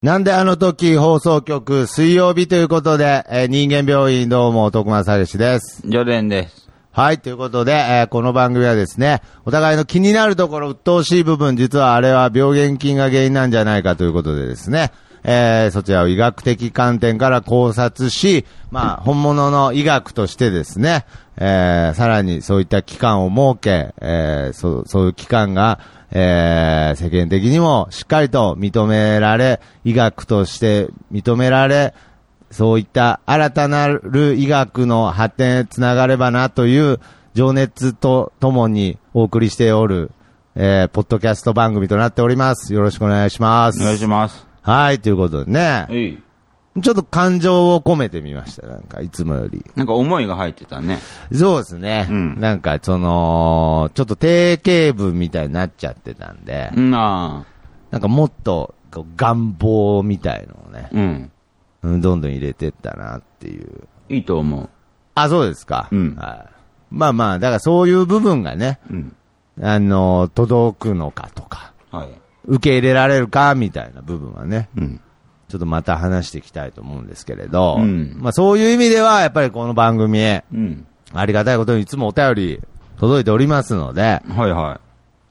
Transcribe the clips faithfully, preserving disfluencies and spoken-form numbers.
なんであの時放送局水曜日ということで、えー、人間病院どうも徳間さげしです。 ジョデンです。 はい、ということで、えー、この番組はですね、お互いの気になるところ、鬱陶しい部分、実はあれは病原菌が原因なんじゃないかということでですね、えー、そちらを医学的観点から考察し、まあ、本物の医学としてですね、えー、さらにそういった機関を設け、えー、そう、そういう機関が、えー、世間的にもしっかりと認められ、医学として認められ、そういった新たなる医学の発展へつながればなという情熱とともにお送りしておる、えー、ポッドキャスト番組となっております。よろしくお願いします。 お願いします。 はい、ということでね。 えい。 ちょっと感情を込めてみました。なんか、いつもより。 なんか思いが入ってたね。 そうですね。うん、なんか、その、ちょっと定型文みたいになっちゃってたんで。 うん、あなんかもっと、願望みたいのをね。 うん。 どんどん入れてったなっていう。 いいと思う。 あ、そうですか。 うん。 はい。まあまあ、だからそういう部分がね。うん。あの、届くのかとか。 はい。 受け入れられるかみたいな部分はね。 うん。 ちょっとまた話していきたいと思うんですけれど、 うん、 まあそういう意味では、やっぱりこの番組へ、 うん、 ありがたいことにいつもお便り届いておりますので、 はいはい。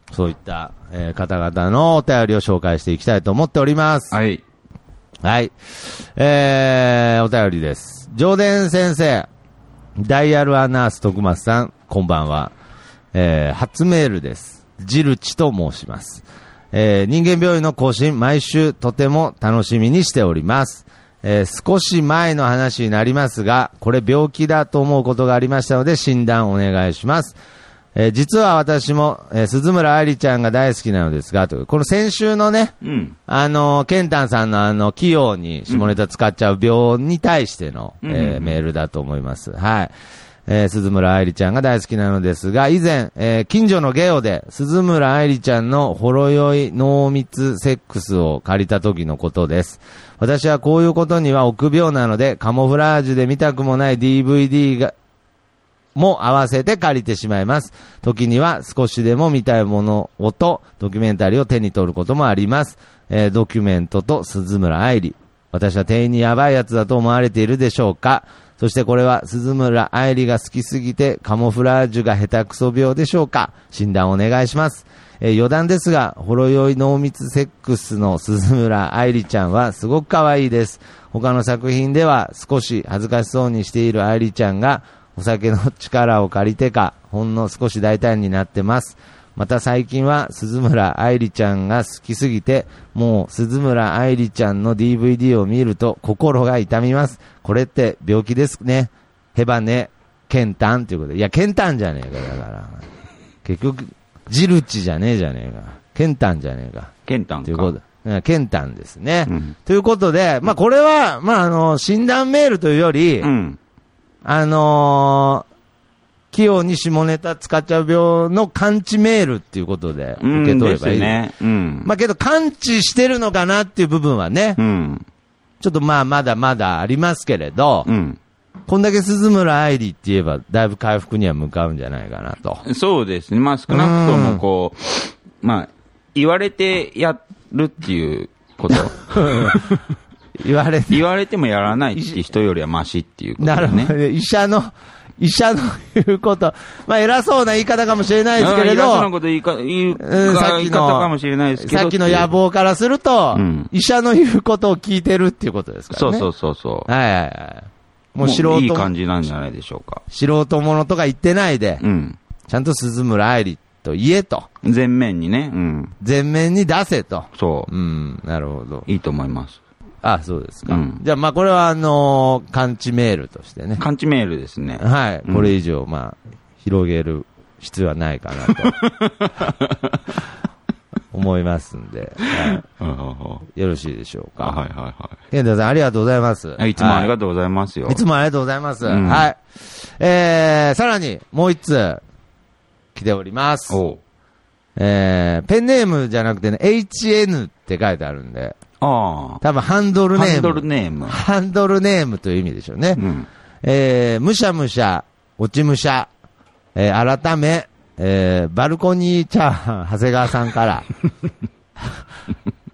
そういった、えー、方々のお便りを紹介していきたいと思っております。 はい。 はい。えー、お便りです。上田先生、ダイヤルアナース徳松さん、こんばんは。えー、初メールです。ジルチと申します。えー、人間病院の更新、毎週とても楽しみにしております。えー、少し前の話になりますが、これ病気だと思うことがありましたので、診断お願いします。えー、実は私も、えー、鈴村愛理ちゃんが大好きなのですが、とこの先週のね、うん、あの、ケンタンさんのあの、器用に下ネタ使っちゃう病に対しての、うん、えー、メールだと思います。はい。えー、鈴村愛理ちゃんが大好きなのですが、以前、えー、近所のゲオで、鈴村愛理ちゃんのほろ酔い濃密セックスを借りた時のことです。私はこういうことには臆病なので、カモフラージュで見たくもない ディーブイディー が、も合わせて借りてしまいます。時には少しでも見たいものをと、ドキュメンタリーを手に取ることもあります。えー、ドキュメントと鈴村愛理。私は店員にやばいやつだと思われているでしょうか。そしてこれは鈴村愛理が好きすぎてカモフラージュが下手くそ病でしょうか。診断お願いします。えー、余談ですが、ほろ酔い濃密セックスの鈴村愛理ちゃんはすごく可愛いです。他の作品では少し恥ずかしそうにしている愛理ちゃんがお酒の力を借りてかほんの少し大胆になってます。また最近は鈴村愛理ちゃんが好きすぎて、もう鈴村愛理ちゃんの ディーブイディー を見ると心が痛みます。これって病気ですね。ヘバネ、ケンタンということで。いや、ケンタンじゃねえか、だから。結局、ジルチじゃねえじゃねえか。ケンタンじゃねえか。 ケンタンか。 ということで。ケンタンですね。 うん、 ということで、まあこれは、まああの、診断メールというより、うん、あのー、器用に下ネタ使っちゃう病の感知メールっていうことで受け取ればいい。 うん、ね。うん。 まあけど感知してるのかなっていう部分はね。うん。ちょっとまあまだまだありますけれど。うん。こんだけ鈴村愛理って言えばだいぶ回復には向かうんじゃないかなと。 そうですね。まあ少なくともこう、まあ言われてやるっていうこと。 言われて。 言われてもやらないっていう人よりはマシっていうことね。 なるほど。医者の、医者の言うこと、まあ偉そうな言い方かもしれないですけれど、 偉そうなこと言いか、言う、うん、さっきの言い方かもしれないですけど、 さっきの野望からすると、うん、医者の言うことを聞いてるっていうことですからね。 そうそうそうそう。 はいはいはい。もう素人も。 いい感じなんじゃないでしょうか。 素人者とか言ってないで、うん、ちゃんと鈴村愛理と言えと。 全面にね、うん。 全面に出せと。 そう。 うん、なるほど。 いいと思います。 あ、そうですか。うん、じゃあ、まあ、これは、あのー、感知メールとしてね。 感知メールですね。 はい。これ以上、まあ、広げる必要はないかなと。思いますんで、はい。よろしいでしょうか。 はいはいはい。 健太さん、ありがとうございます。 いつもありがとうございますよ。 はい、いつもありがとうございます。うん、はい。えー、さらに、もう一通、来ております。 おえー、ペンネームじゃなくてね、エイチエヌ って書いてあるんで、 ああ。 多分ハンドルネーム。 ハンドルネーム。 ハンドルネームという意味でしょうね。うん、えー、むしゃむしゃ、落ちむしゃ、えー、改め、えー、バルコニーチャーハン、長谷川さんから。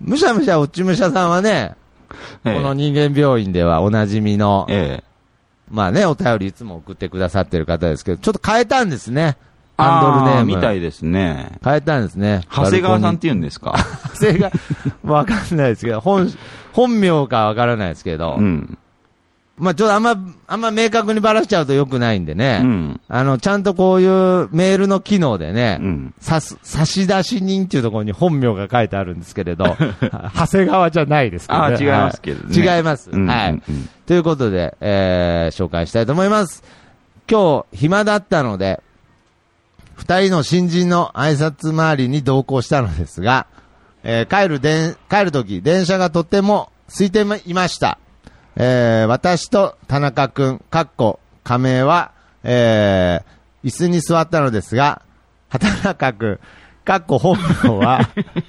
むしゃむしゃ落ちむしゃさんはね、 ええ、 この人間病院ではおなじみの、 ええ、 まあね、お便りいつも送ってくださってる方ですけど、ちょっと変えたんですね。ハンドルネーム。 みたいですね。 変えたんですね。 長谷川さんって言うんですか？ 長谷川、わかんないですけど、本、本名かわからないですけど、 うん。 まあちょっとあんま、あんま明確にばらしちゃうと良くないんでね、 うん、 あの、ちゃんとこういうメールの機能でね、 うん、 さす、差出人っていうところに本名が書いてあるんですけれど、長谷川じゃないですけどね。 あ、違いますけどね。 はい、違います。うん、はい、うんうん。ということで、えー、紹介したいと思います。今日、暇だったので、二人の新人の挨拶回りに同行したのですが、えー、帰るでん、帰るとき、電車がとっても空いていました。えー、私と田中くん、かっこ、仮名は、えー、椅子に座ったのですが、畑中くん、かっこ本名は、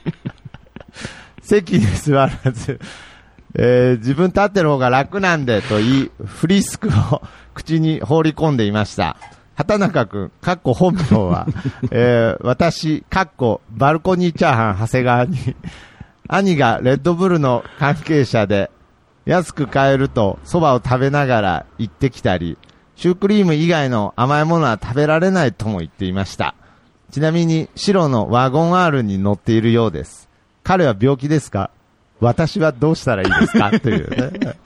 席に座らず、えー、自分立ってる方が楽なんでと言い、フリスクを口に放り込んでいました。畑中くん、かっこ本名は、えー、私、かっこバルコニーチャーハン長谷川に、兄がレッドブルの関係者で、安く買えると蕎麦を食べながら行ってきたり、シュークリーム以外の甘いものは食べられないとも言っていました。ちなみに白のワゴン R に乗っているようです。彼は病気ですか？私はどうしたらいいですか？というね。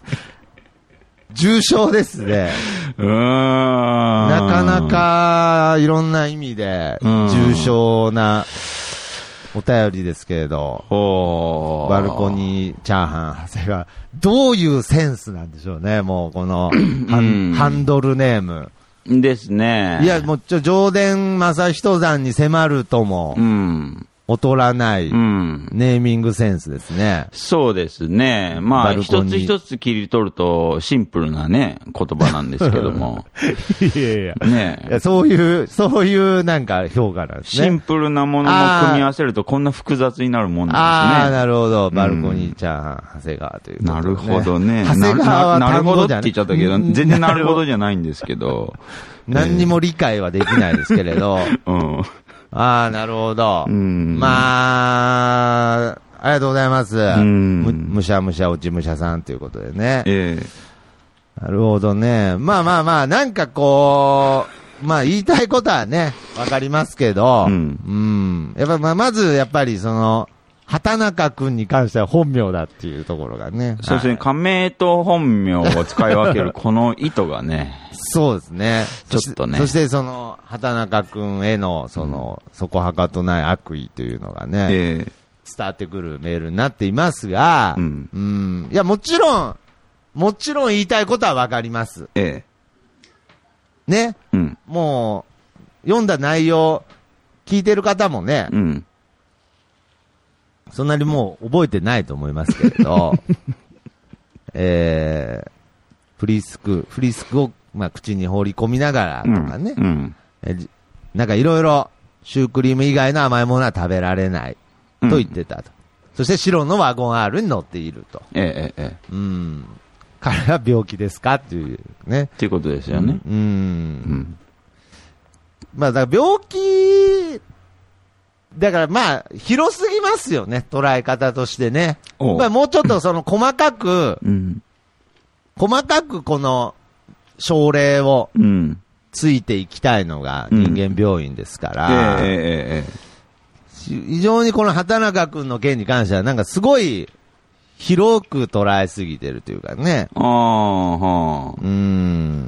重症ですね。 うーん。 なかなかいろんな意味で重症なお便りですけれど、バルコニーチャーハン長谷川、どういうセンスなんでしょうね、もうこのハン、ハンドルネーム。 ですね。 いや、もうちょ、上田正人山に迫るとも、うん、劣らない、うん、ネーミングセンスですね。 そうですね。まあ、一つ一つ切り取るとシンプルなね、言葉なんですけども。 いやいや。ねいやそういう、そういうなんか評価なんですね。 シンプルなものも組み合わせるとこんな複雑になるもんなんですね。 ああ、なるほど。バルコニーチャーハン、長谷川という、ね。 なるほどね。 長谷川はなるほどって言っちゃったけど、全然なるほどじゃないんですけど。 何にも理解はできないですけれど。 うん。 ああ、なるほど。うん、まあ、ありがとうございます。うん、む、むしゃむしゃ落ちむしゃさんということでね。ええ。なるほどね。まあまあまあ、なんかこう、まあ言いたいことはね、わかりますけど、うん。うん、やっぱまあ、まずやっぱりその、畑中くんに関しては本名だっていうところがね。 そうですね、仮名と本名を使い分けるこの意図がね。 そうですね。 ちょっとね。 そしてその、畑中くんへの、その、うん、そこはかとない悪意というのがね、えー、伝わってくるメールになっていますが、うん。うん、いや、もちろん、もちろん言いたいことはわかります。ええ。ね。うん。もう、読んだ内容、聞いてる方もね、うん。そんなにもう覚えてないと思いますけれど、えー、フリスク、フリスクを、まあ、口に放り込みながらとかね、うんうん、えなんかいろいろシュークリーム以外の甘いものは食べられないと言ってたと。うん、そして白のワゴン R に乗っていると。ええええ。うん。彼は病気ですかっていうね。 っていうことですよね。うん。うんうん、まあだから病気、だからまあ、広すぎますよね、捉え方としてね。まあもうちょっとその細かく、うん、細かくこの症例をついていきたいのが人間病院ですから、うんえーえー、非常にこの畑中君の件に関してはなんかすごい広く捉えすぎてるというかね。ああ、 はあ。うん。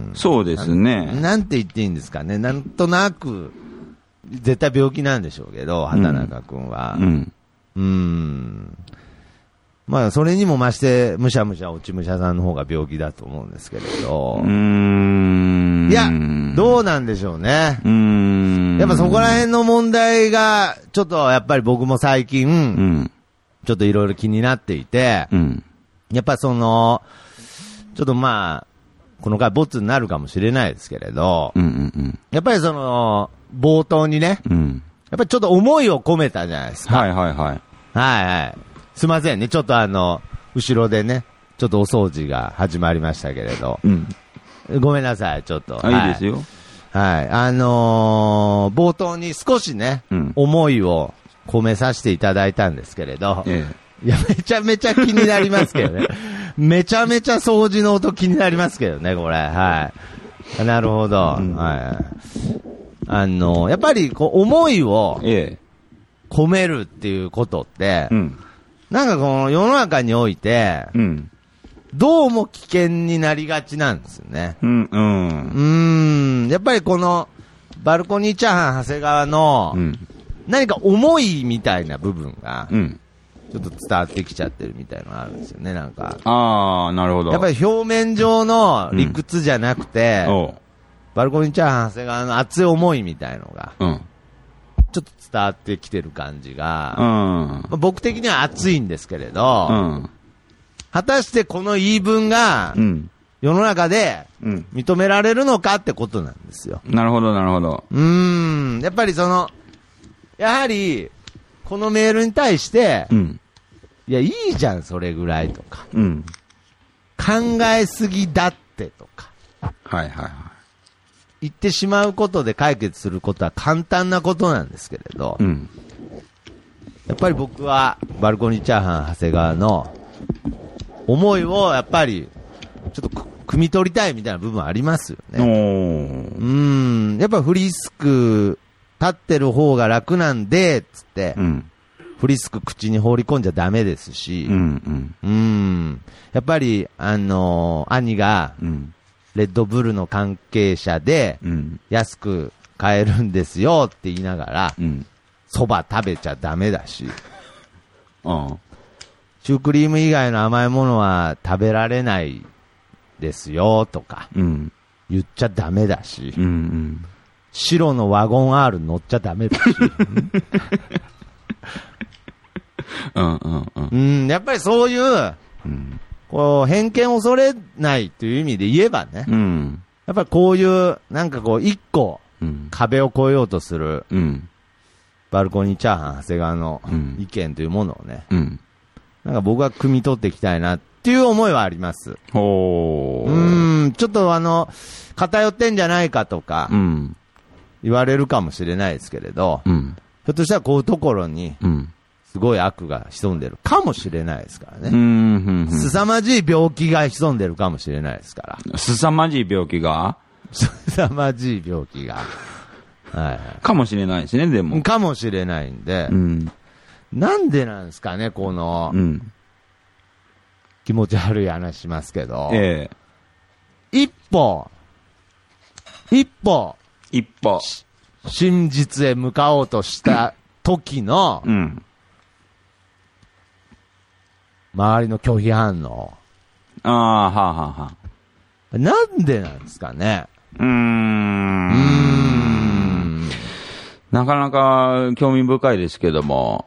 そうですねな。なんて言っていいんですかね。なんとなく、絶対病気なんでしょうけど、畑中くんは。うん。うーん。まあ、それにも増して、むしゃむしゃ落ちむしゃさんの方が病気だと思うんですけれど。うーん。いや、どうなんでしょうね。うーん。やっぱそこら辺の問題が、ちょっとやっぱり僕も最近、うん、ちょっといろいろ気になっていて、うん、やっぱその、ちょっとまあ、この回ボツになるかもしれないですけれど、うんうんうん、やっぱりその、冒頭にね、うん、やっぱりちょっと思いを込めたじゃないですか。 はいはいはい。はいはい。すいませんね、ちょっとあの、後ろでね、ちょっとお掃除が始まりましたけれど、うん、ごめんなさい、ちょっと。 はい、いいですよ。 はい。あのー、冒頭に少しね、うん、思いを込めさせていただいたんですけれど、ええ、 いや、めちゃめちゃ気になりますけどね。めちゃめちゃ掃除の音気になりますけどね、これ。はい。なるほど。うん、はい。あの、やっぱり、こう、思いを、込めるっていうことって、うん、なんかこの世の中において、うん、どうも危険になりがちなんですよね。うん、うん。うーん。やっぱりこの、バルコニーチャーハン長谷川の、うん、何か思いみたいな部分が、うん、ちょっと伝わってきちゃってるみたいなのがあるんですよね、なんか。 ああ、なるほど。 やっぱり表面上の理屈じゃなくて、うん、バルコニーチャーハン長谷川の熱い思いみたいのが、うん、ちょっと伝わってきてる感じが、うんまあ、僕的には熱いんですけれど、うん、果たしてこの言い分が、うん世の中で認められるのかってことなんですよ。 なるほど、なるほど。 うーん。やっぱりその、やはり、このメールに対して、うん、いや、いいじゃん、それぐらいとか。うん、考えすぎだってとか。 はいはいはい。 言ってしまうことで解決することは簡単なことなんですけれど、うん、やっぱり僕は、バルコニーチャーハン長谷川の思いを、やっぱり、ちょっと、汲み取りたいみたいな部分ありますよね。うん。やっぱフリスク立ってる方が楽なんで、つって、うん、フリスク口に放り込んじゃダメですし、うん、うん、うんやっぱり、あのー、兄が、レッドブルの関係者で、安く買えるんですよって言いながら、蕎麦食べちゃダメだし、うん、シュークリーム以外の甘いものは食べられないですよとか、うん、言っちゃダメだし、うんうん、白のワゴン R 乗っちゃダメだし、うんうんうんうん、やっぱりそういう、うん、こう偏見を恐れないという意味で言えばね、うん、やっぱりこういうなんかこう一個、うん、壁を越えようとする、うん、バルコニーチャーハン長谷川の意見というものをね、うん、なんか僕は汲み取っていきたいなっていう思いはあります。ほー。うーん、ちょっとあの、偏ってんじゃないかとか、うん、言われるかもしれないですけれど、うん、ひょっとしたらこういうところに、すごい悪が潜んでるかもしれないですからね。うん、すさまじい病気が潜んでるかもしれないですから。 すさまじい病気がすさまじい病気が。 はい。かもしれないですね、でも。 かもしれないんで、うん、なんでなんですかね、この、うん気持ち悪い話しますけど、ええ、一歩、一歩、 一歩、 真実へ向かおうとした時の、うん、周りの拒否反応。 ああ、はあ、はあ、はあ。なんでなんですかね。うーん。うーんなかなか興味深いですけども。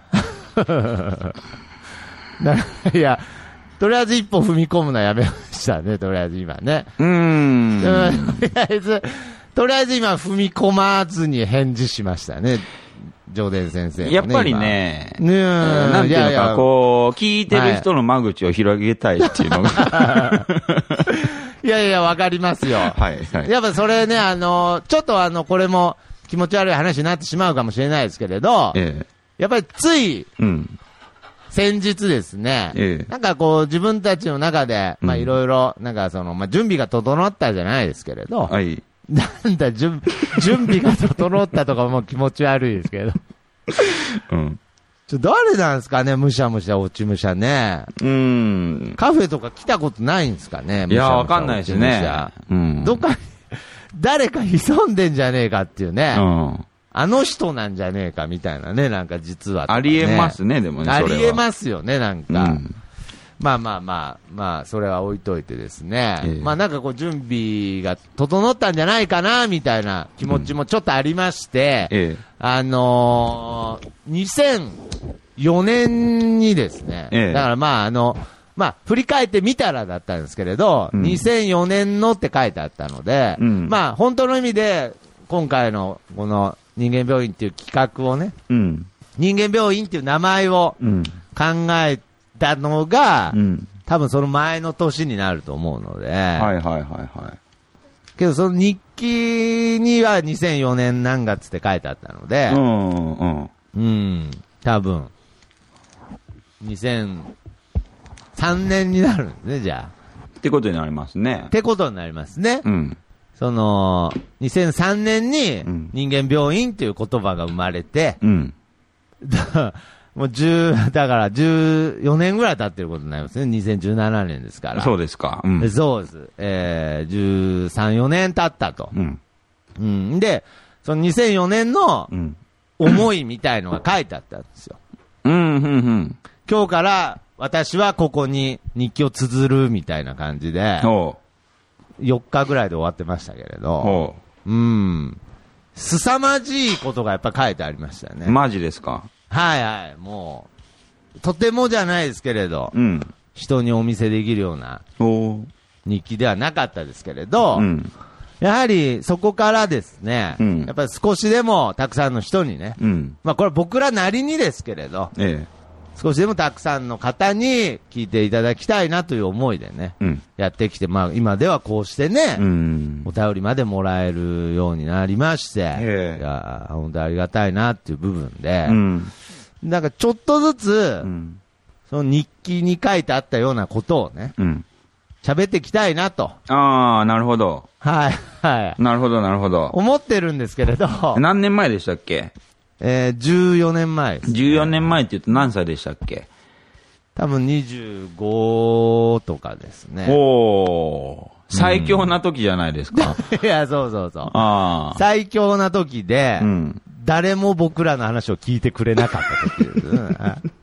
いや、とりあえず一歩踏み込むのやめましたね、とりあえず今ね。うーん。とりあえず、とりあえず今踏み込まずに返事しましたね、上田先生、ね。 やっぱりね、ねなんていうのか、いやいやこう、聞いてる人の間口を広げたいっていうのが。はい、いやいや、わかりますよ。はい、はい。やっぱそれね、あの、ちょっとあの、これも気持ち悪い話になってしまうかもしれないですけれど、ええ、やっぱりつい、うん先日ですね、ええ、なんかこう自分たちの中で、まあいろいろ、なんかその、まあ準備が整ったじゃないですけれど、はい、なんだ準、準備が整ったとかも気持ち悪いですけど、うん、ちょ誰なんですかね、むしゃむしゃ落ちむしゃね。うん。カフェとか来たことないんですかね、 いや、わかんないですね。 うん。どっかに、誰か潜んでんじゃねえかっていうね。うん。あの人なんじゃねえかみたいなね、なんか実は、ね。 ありえますね、でもね、 ありえますよね、なんか。うん、まあまあまあ、まあ、それは置いといてですね。えー、まあなんかこう、準備が整ったんじゃないかな、みたいな気持ちもちょっとありまして、うんえー、あのー、にせんよねんにですね、えー、だからまああの、まあ、振り返ってみたらだったんですけれど、うん、にせんよねんのって書いてあったので、うん、まあ本当の意味で、今回のこの、人間病院っていう企画をね、うん、人間病院っていう名前を考えたのが、うん、多分その前の年になると思うので、はいはいはいはい。けどその日記にはにせんよねん何月って書いてあったので、うん、うん、うん、多分、 にせんさんねんになるんですね、じゃあ。 ってことになりますね。 ってことになりますね。 うん。 その、にせんさんねんに人間病院っていう言葉が生まれて、 うん。 だもうじゅう、だからじゅうよねんぐらい経ってることになりますね。にせんじゅうななねんですから。 そうですか。うん。 そうです。えー、じゅうさん、よねん経ったと。 うん。 うん。で、そのにせんよねんの思いみたいのが書いてあったんですよ。 うん、うん、うん。 今日から私はここに日記を綴るみたいな感じで、 おう。 よっかぐらいで終わってましたけれど、 おう。うん。凄まじいことがやっぱ書いてありましたよね。 マジですか。 はいはい。もう、とてもじゃないですけれど、 うん。 人にお見せできるようなおう。 日記ではなかったですけれど、 うん。 やはりそこからですね、 うんやっぱり少しでもたくさんの人にね、 うん。 まあこれ僕らなりにですけれど、 ええ。 少しでもたくさんの方に聞いていただきたいなという思いでね、 うん。 やってきて、まあ今ではこうしてね、 うん。 お便りまでもらえるようになりまして、 ええいや本当にありがたいなっていう部分で、 うん。 なんかちょっとずつ、 うん。 その日記に書いてあったようなことをね、 うん。 喋っていきたいなと、 ああ、なるほど。 はい、はい、 なるほど、なるほど。 思ってるんですけれど、 何年前でしたっけ？ えー、じゅうよねんまえです。 じゅうよねんまえって言うと何歳でしたっけ？ 多分にじゅうごとかですね。 おー。最強な時じゃないですか。 いや、そうそうそう。 ああ。 最強な時で、 うん。 誰も僕らの話を聞いてくれなかった時です。うん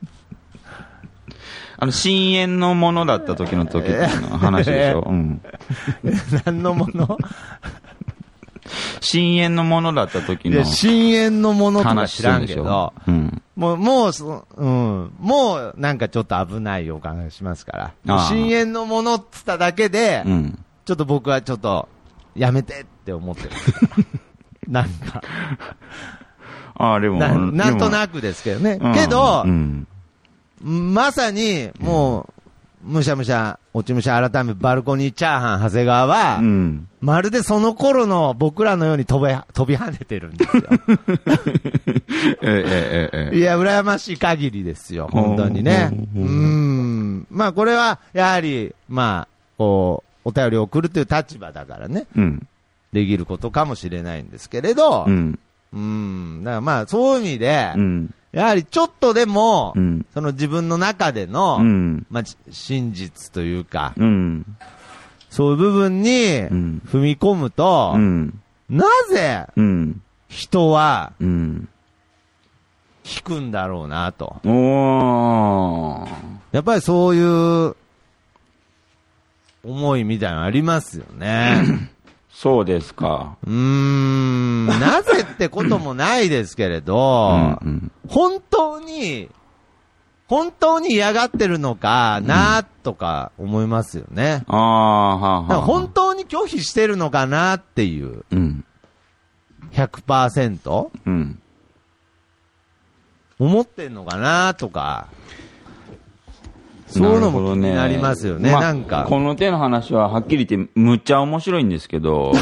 あの、深淵のものだった時の時の話でしょ。うん。 何のもの深淵のものだった時のいや、深淵のものとか知らんけ話ど、 うん。 もう、もうそ、うん、もうなんかちょっと危ない予感がしますから。 ああ深淵のものって言っただけで、 うん。 ちょっと僕はちょっと、やめてって思ってる。なんか、 ああ、でも、 ななんとく。 なくですけどね。 うんけどう、ん。 まさに、もう、むしゃむしゃ、落ちむしゃ改めバルコニーチャーハン長谷川は、 うん。 まるでその頃の僕らのように飛べ、飛び跳ねてるんですよ。 ええ、ええ、ええ。 いや、羨ましい限りですよ、本当にね。うーん。まあ、これは、やはり、まあ、こう、お便りを送るという立場だからね、 うん。 できることかもしれないんですけれど、 うん。 うーん。だからまあ、そういう意味で、 うん。 やはりちょっとでも、 うん。 その自分の中での、 うん。 まあ、ち真実というか、 うん。 そういう部分にん踏み込むと、 うん。 なぜうん。 人はうん。 引くんだろうなと。 おー。 やっぱりそういう思いみたいなのありますよね。 そうですか。 うーん、なぜってこともないですけれど、 うんうん本当に、本当に嫌がってるのかなとか思いますよね。 ああ、はあ、はあ。 だから本当に拒否してるのかなっていう、 うん。 ひゃくパーセントうん。 思ってんのかなとか、そういうのも気になりますよね、 まあなんか。 この手の話ははっきり言って、むっちゃ面白いんですけど、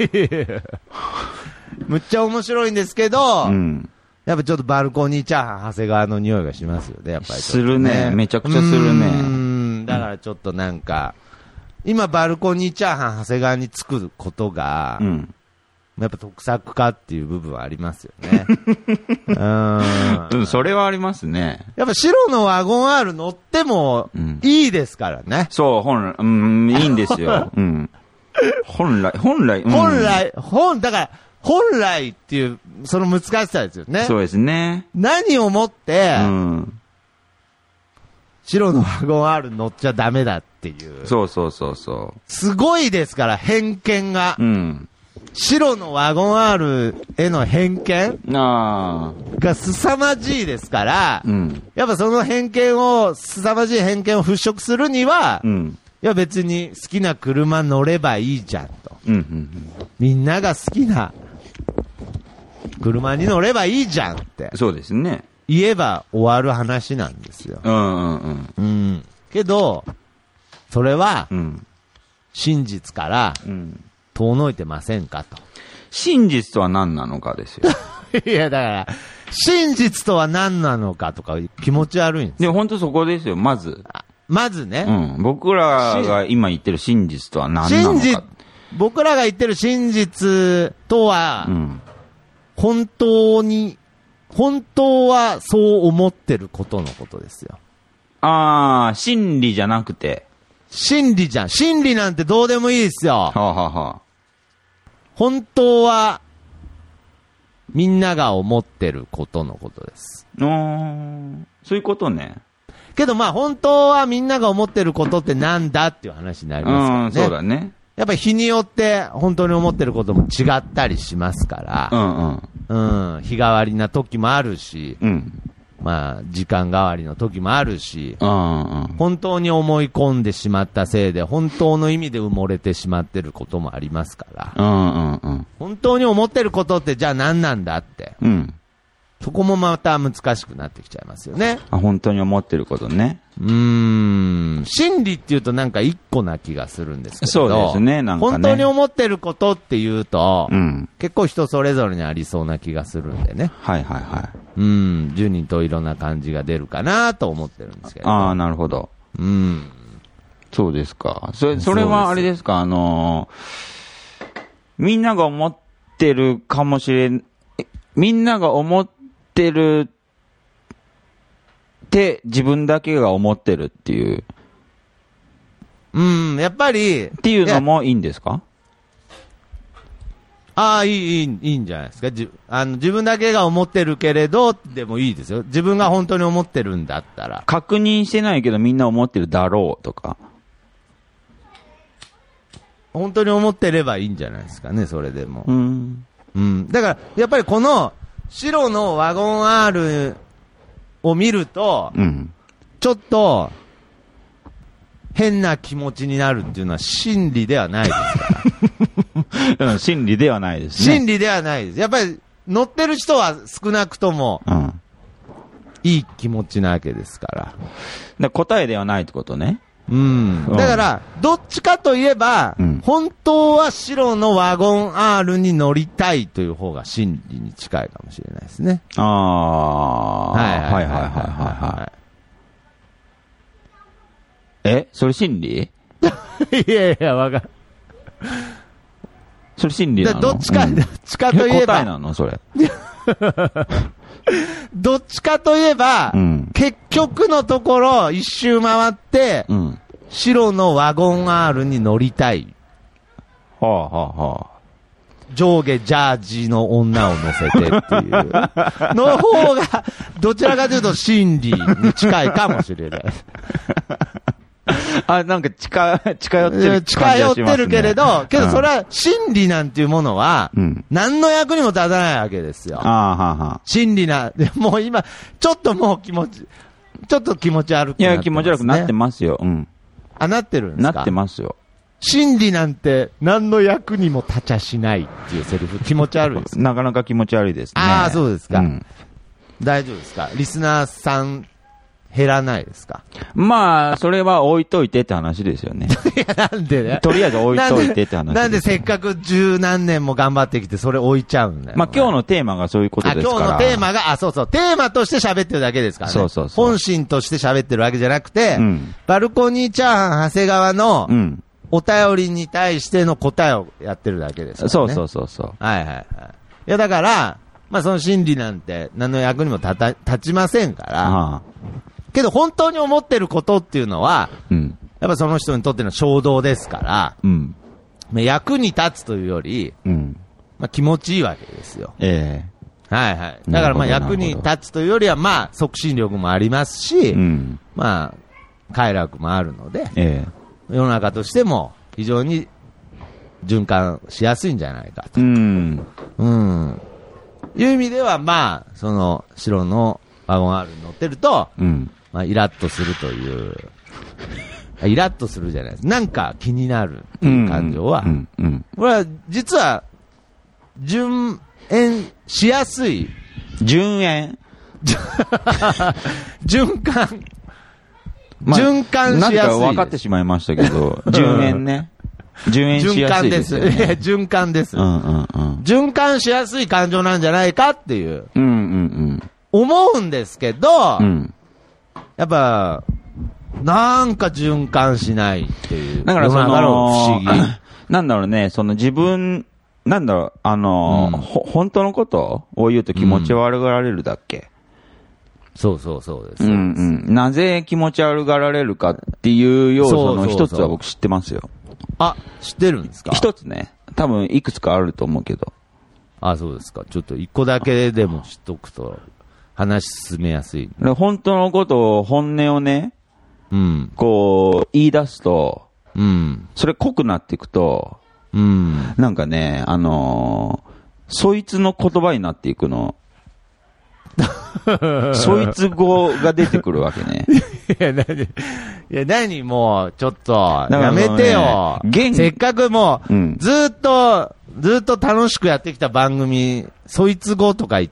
むっちゃ面白いんですけど、 うん。 やっぱちょっとバルコニーチャーハン長谷川の匂いがしますよね、やっぱり、 するねめちゃくちゃするねうーん、だからちょっとなんか、今バルコニーチャーハン長谷川に作ることが、 うん。 やっぱ得策かっていう部分はありますよね。うーんうん、それはありますね。 やっぱ白のワゴン R 乗ってもうんいいですからね。 そう、本来、うん、いいんですよ。うん。本来、本来、うん本来、本、だから、本来っていう、その難しさですよね。 そうですね。 何をもって、 うん。 白のワゴン R 乗っちゃダメだっていう。 そうそうそうそすごいですから、偏見が。 う。うん。 白のワゴン R への偏見ああ。 が凄まじいですから、 うん。 やっぱその偏見を、凄まじい偏見を払拭するには、いうん。 や別に好きな車乗ればいいじゃんと。 うん。うん。 みんなが好きな車に乗ればいいじゃんってそうですね。 言えば終わる話なんですよ。 うんうんうん。 うん。けど、それはうん。 真実からうん。 遠のいてませんかと。 真実とは何なのかですよ。 いや、だから、真実とは何なのかとか気持ち悪いんですよ。 で、本当そこですよ、まず。 まずね。 うん。僕らが今言ってる真実とは何なのか。 真実、僕らが言ってる真実とは、うん、本当に、本当はそう思ってることのことですよ。 ああ、真理じゃなくて。 真理じゃん。真理なんてどうでもいいですよ。はあはあはあ、本当は、みんなが思ってることのことです。 うーん、そういうことね。 けどまあ本当はみんなが思ってることってなんだっていう話になりますからね。うん、 そうだね。 やっぱり日によって本当に思ってることも違ったりしますから。うんうん。うん、日替わりな時もあるし。うん。まあ、時間代わりの時もあるし、うんうん、本当に思い込んでしまったせいで、本当の意味で埋もれてしまってることもありますから、うんうんうん、本当に思ってることってじゃあ何なんだって、うん、そこもまた難しくなってきちゃいますよね。 あ、本当に思ってることね。 うーん、真理っていうとなんか一個な気がするんですけど、 そうですね、なんかね。 本当に思ってることっていうと、うん、結構人それぞれにありそうな気がするんでね。 はいはいはい。 うん、じゅうにんといろんな感じが出るかなと思ってるんですけど。 ああ、なるほど。うん。そうですか。それ、それはあれですか、あのー、みんなが思ってるかもしれん、みんなが思ってるって自分だけが思ってるっていう。 うん、やっぱり。 っていうのもいいんですか？ ああ、いい、いい、いいんじゃないですか。じあの自分だけが思ってるけれど、でもいいですよ。自分が本当に思ってるんだったら。 確認してないけどみんな思ってるだろうとか。 本当に思ってればいいんじゃないですかね、それでも。うん。うん。だから、やっぱりこの白のワゴン R を見ると、うん、ちょっと変な気持ちになるっていうのは真理ではないですから。 真理ではないですね。 真理ではないです。やっぱり乗ってる人は少なくとも、うん、いい気持ちなわけですから。だから答えではないってことね。 うん。だから、どっちかといえば、うん、本当は白のワゴン R に乗りたいという方が真理に近いかもしれないですね。 ああ。はいはいはいはいはい。えそれ真理？ いやいや、わかん。 それ真理なの？ どっちか、うん、どっちかといえば。 答えなのそれ。 どっちかといえば、うん、結局のところ一周回って、うん、白のワゴン R に乗りたい。 はあはあはあ。 上下ジャージの女を乗せてっていうの方が、どちらかというと真理に近いかもしれない。 あ、なんか近、近寄ってる、ね。 近寄ってるけれど、けどそれは真理なんていうものは、うん、何の役にも立たないわけですよ。あはは真理な、もう今、ちょっともう気持ち、ちょっと気持ち悪くなってますね。 いや、気持ち悪くなってますよ。うん。 あ、なってるんですか？ なってますよ。 真理なんて何の役にも立ちゃしないっていうセリフ、気持ち悪いですか？ なかなか気持ち悪いですね。 ああ、そうですか、うん。大丈夫ですか？リスナーさん、減らないですか？ まあ、それは置いといてって話ですよね。 いや、なんでね。 とりあえず置いといてって話です。 なんでせっかく十何年も頑張ってきて、それ置いちゃうんだよ。 まあ今日のテーマがそういうことですから。 あ、今日のテーマが、あ、そうそう、テーマとして喋ってるだけですからね。そうそうそう。本心として喋ってるわけじゃなくて、うん、バルコニーチャーハン長谷川の、うん、お便りに対しての答えをやってるだけですからね。 そうそうそうそう。 はいはいはい。いやだから、まあその真理なんて何の役にも立た、立ちませんから、ああけど本当に思ってることっていうのは、うん、やっぱその人にとっての衝動ですから、うん、まあ、役に立つというより、うん、まあ、気持ちいいわけですよ。ええー、はいはい。だからまあ役に立つというよりはまあ促進力もありますし、うん、まあ快楽もあるので、えー、世の中としても非常に循環しやすいんじゃないかと。うん。うん。いう意味ではまあその白のワゴン R に乗ってると、うんまあ、イラッとするという、イラッとするじゃないですか。なんか気になるっていう感情は、うんうんうん、これは実は、順延しやすい。 順延循環。 まあ、 循環しやすい。 なんか分かってしまいましたけど、順延ね。 順延しやすいですよね。 循環です。いや、循環です、 うんうんうん。 循環しやすい感情なんじゃないかっていう。 うんうんうん。 思うんですけど、 うん、 やっぱ、なんか循環しないっていう。 だからその、 不思議。 なんだろうね、その自分、なんだろう、あの、うん、ほ、本当のことを言うと気持ち悪がられるだっけ、うん、 そうそうそうです。 うんうん。なぜ気持ち悪がられるかっていう要素の一つは僕知ってますよ。 あ、知ってるんですか？ 一つね。多分いくつかあると思うけど。 あ、そうですか。ちょっと一個だけでも知っとくと話進めやすい。 本当のことを、本音をね、 うん。 こう、言い出すと、 うん。 それ濃くなっていくと、 うん。 なんかね、あのー、そいつの言葉になっていくの。そいつ語が出てくるわけね。 いや、なに、いや、なにもう、ちょっと、やめてよ。ね、せっかくもう、うん、ずっと、ずっと楽しくやってきた番組、そいつ語とか言って、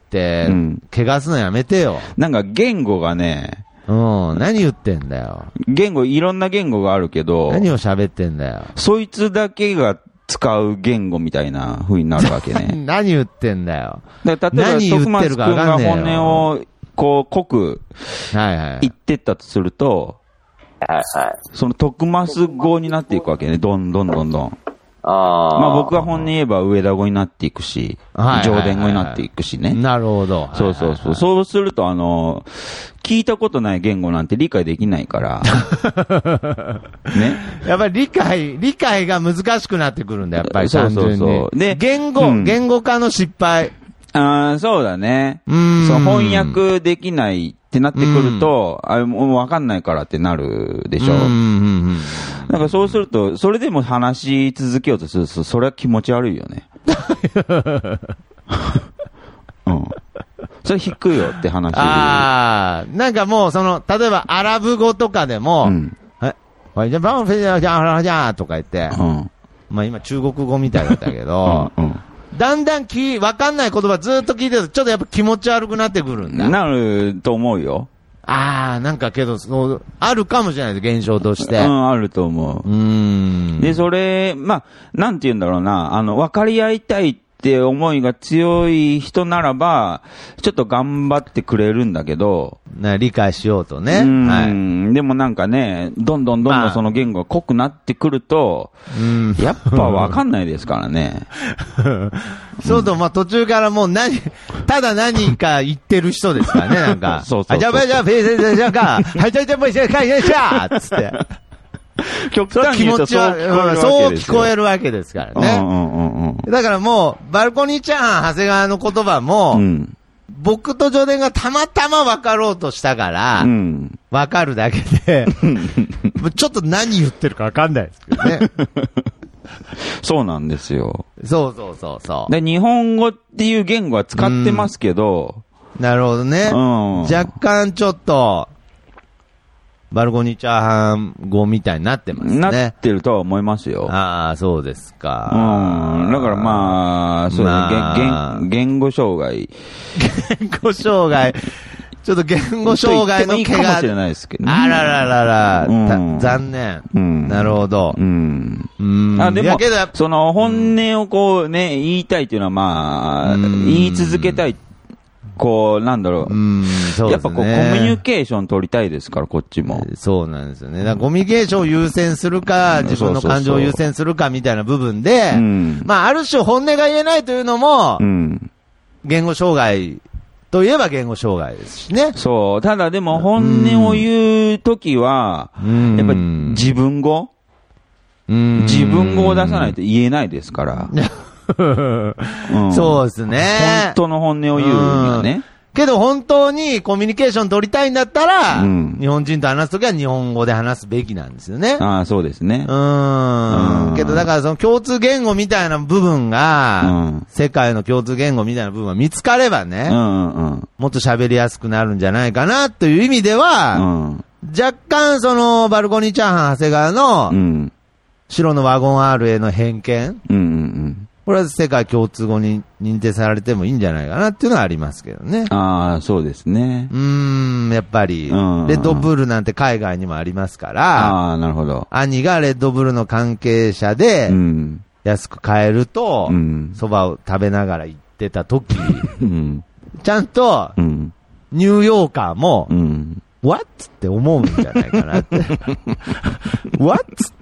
うん、怪我すのやめてよ。 なんか言語がね、 うん、何言ってんだよ。 言語、いろんな言語があるけど、 何を喋ってんだよ。 そいつだけが使う言語みたいな風になるわけね。 何言ってんだよ。 だから例えば、徳松くんが本音を、こう、濃く、言ってったとすると、 はいはい。 その徳松語になっていくわけね。どんどんどんどん。 ああ。 まあ僕が本音言えば上田語になっていくし、上田語になっていくしね。 なるほど。 そうそうそう。そうすると、あの、聞いたことない言語なんて理解できないから。ね。 やっぱり理解、理解が難しくなってくるんだ、やっぱり。 そうそうそう。 で、言語、うん、言語化の失敗。 ああ、そうだね。 うん。 その翻訳できないってなってくると、あもうわかんないからってなるでしょ。うんうんうん。だからそうすると、それでも話し続けようとすると、それは気持ち悪いよね。うん。それ引くよって話。 ああ、なんかもうその、例えばアラブ語とかでも、うん。え、じゃバンフェジャージャージャーとか言って、うん。まあ今中国語みたいだったけど、うん、うん。だんだんき、わかんない言葉ずっと聞いてると、ちょっとやっぱ気持ち悪くなってくるんだ。 なると思うよ。 ああ、なんかけど、そう、あるかもしれないです、現象として。 うん、あると思う。 うん。 で、それ、まあ、なんて言うんだろうな、あの、分かり合いたいって思いが強い人ならば、ちょっと頑張ってくれるんだけど。 な理解しようとね。 うん、はい。でもなんかね、どんどんどんどんその言語が濃くなってくると、まあ、やっぱ分かんないですからね。 そうと、まあ途中からもう何、ただ何か言ってる人ですからね、なんか。 そうそうそう。 あ、じゃあ、じゃあ、フェイセージャーか、はい、じゃあ、じゃあ、じゃあ、じゃあ、つって。 極端に言うとそう聞こえるわけですよ。 そう聞こえるわけですからね。 うんうんうんうん。 だからもう、バルコニーチャーハン長谷川の言葉も、うん、僕とジョデンがたまたま分かろうとしたから、うん、分かるだけで、ちょっと何言ってるか分かんないですけどね。 そうなんですよ。 そうそうそうそう。 で、日本語っていう言語は使ってますけど、 うん、なるほどね。うん、若干ちょっと、バルコニーチャーハン語みたいになってますね。 なってるとは思いますよ。 ああ、そうですか。 うん。だからまあ、そう、まあ、言、言語障害。 言語障害。ちょっと言語障害の毛が。 いいかもしれないですけどね。 あらららら、うん、残念、うん。なるほど。 うん。うん。あ、でも、その本音をこうね、言いたいっていうのはまあ、言い続けたい。こう、なんだろう。うん、そうですね。やっぱこう、コミュニケーション取りたいですから、こっちも。 そうなんですよね。だからコミュニケーションを優先するか、自分の感情を優先するかみたいな部分で、うん、まあ、ある種本音が言えないというのも、うん、言語障害といえば言語障害ですしね。 そう。ただでも本音を言うときは、うん、やっぱり自分語、うん、自分語を出さないと言えないですから。 うん、そうですね。 本当の本音を言うにはね。 けど本当にコミュニケーション取りたいんだったら、うん、日本人と話すときは日本語で話すべきなんですよね。 ああ、そうですね。 うん。けどだからその共通言語みたいな部分が、うん、世界の共通言語みたいな部分が見つかればね、うんうんうん、もっと喋りやすくなるんじゃないかなという意味では、うん、若干そのバルコニーチャーハン長谷川の、うん、白のワゴン R への偏見、うんうんうん、 これは世界共通語に認定されてもいいんじゃないかなっていうのはありますけどね。 ああ、そうですね。 うーん、やっぱり、レッドブルなんて海外にもありますから、 ああ、なるほど。 兄がレッドブルの関係者で、安く買えると、蕎麦を食べながら行ってた時、うん、ちゃんと、うん、ニューヨーカーも、うん、What? って思うんじゃないかなって。What? って。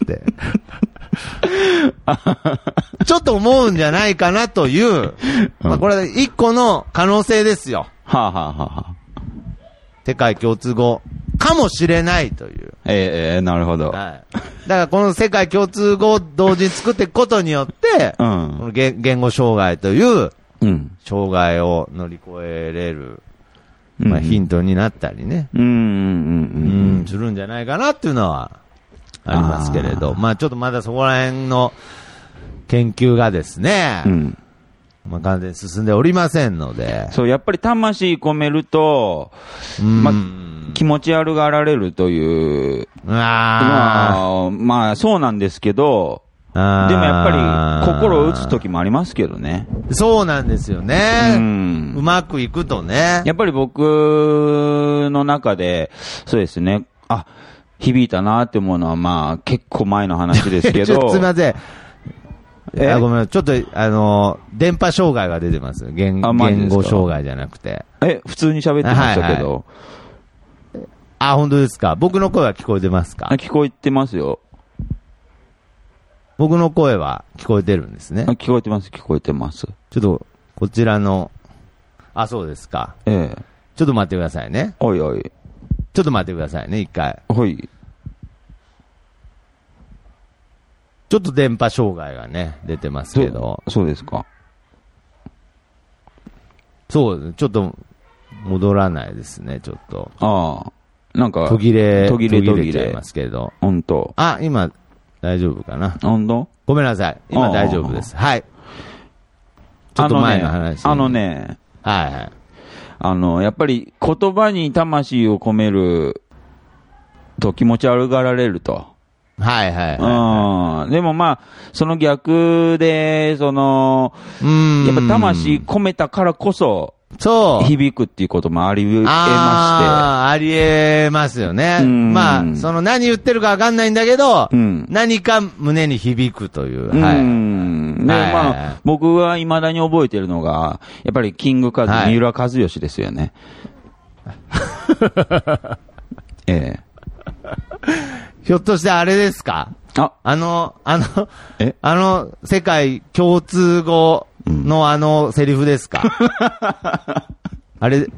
ちょっと思うんじゃないかなという、まあこれは一個の可能性ですよ。 はあ、はあはあ、 世界共通語かもしれないという。 えええー、なるほど。はい。 だからこの世界共通語を同時に作っていくことによって、うん、この言, 言語障害という、うん、障害を乗り越えれる、まあ、ヒントになったりね。うん、うん、うん、うん。するんじゃないかなっていうのはありますけれど、あまあちょっとまだそこら辺の研究がですね、うん、まあ完全に進んでおりませんので。 そう、やっぱり魂込めると、まあ、気持ち悪がられるという、あまあ、まあそうなんですけど、でもやっぱり心を打つ時もありますけどね。 そうなんですよね。うん、うまくいくとね。 やっぱり僕の中で、そうですね。あ、響いたなって思うのはまあ結構前の話ですけど。 すみません。えあごめん、ちょっと、あの、電波障害が出てます。言, 言語障害じゃなくて。 え、普通に喋ってましたけど。 はいはい、あ、本当ですか。僕の声は聞こえてますか？ 聞こえてますよ。 僕の声は聞こえてるんですね。 聞こえてます、聞こえてます。 ちょっと、こちらの、あ、そうですか。ええ。ちょっと待ってくださいね。 おいおい。 ちょっと待ってくださいね、一回。 はい。 ちょっと電波障害がね、出てますけど。 そ, そうですか。 そう、ちょっと、戻らないですね、ちょっと。 ああ。なんか、 途切れ、 途切れ、 途切れちゃいますけど。 本当。 あ、今、大丈夫かな。 本当？ ごめんなさい。今大丈夫です。はい。ちょっと前の話。 あのね。 はいはい。 あの、やっぱり言葉に魂を込めると気持ち悪がられると。 はいはいはい、はい。 うん。でもまあ、その逆で、その、うんやっぱ魂込めたからこそ、 そう。 響くっていうこともあり得まして。 ああ、あり得ますよね。まあ、その何言ってるかわかんないんだけど、うん、何か胸に響くという。はい。 うんで、はい、まあ、僕は未だに覚えてるのが、やっぱりキングカズ、はい、三浦知良ですよね。ええ。 ひょっとしてあれですか？あ、あの、あの、えあの、世界共通語のあのセリフですか？あれ、